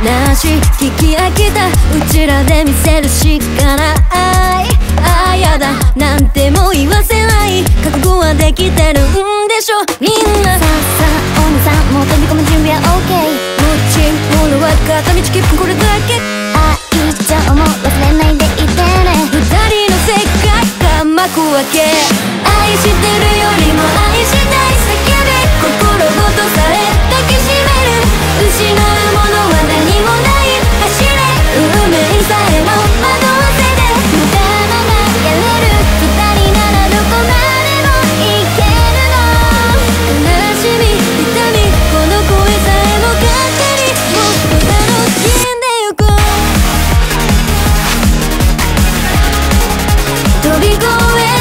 なし聞き飽きたうちらで見せるしかない。ああやだなんても言わせない、覚悟はできてるんでしょみんな。さあさあお姉さんもう飛び込む準備は OK。 もち物は片道切符これだけ。愛情も忘れないでいてね。二人の世界が幕開け。愛してるよりも愛したい叫べ。心ごとさえ抱きしめる。失うものは何もない走れ。運命さえも惑わせて無駄の流れる。二人ならどこまでも行けるの。悲しみ痛みこの声さえも勝手にもっと楽しんでゆこう。飛び越えてゆこ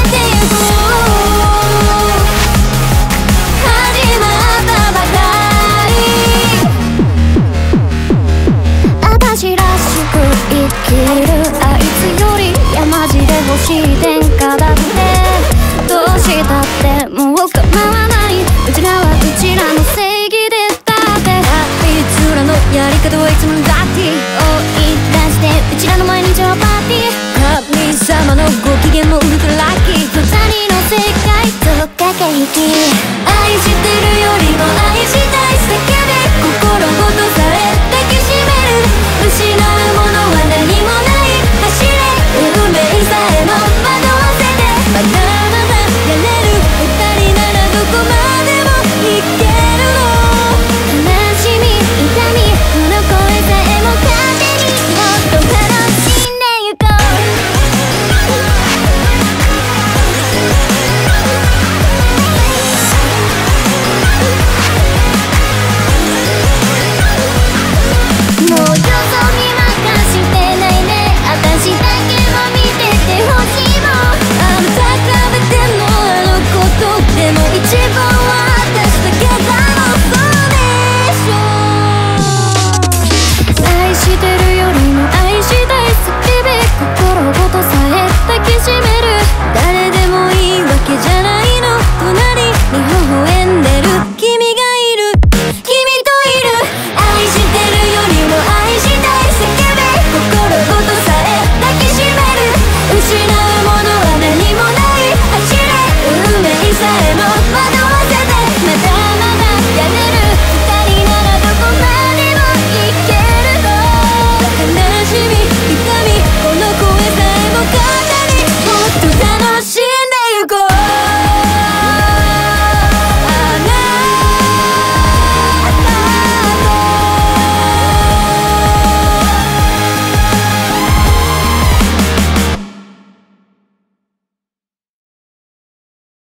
う。始まったばかり。私らしく生きる。あいつより山地で欲しい天下だってどうしたってもう構わない。うちらはうちらの正義でだって。あいつらのやり方はいつもだって追い出してうちらの毎日はパーティー。神様のご機嫌もウルトララッキー。二人の世界と駆け引き。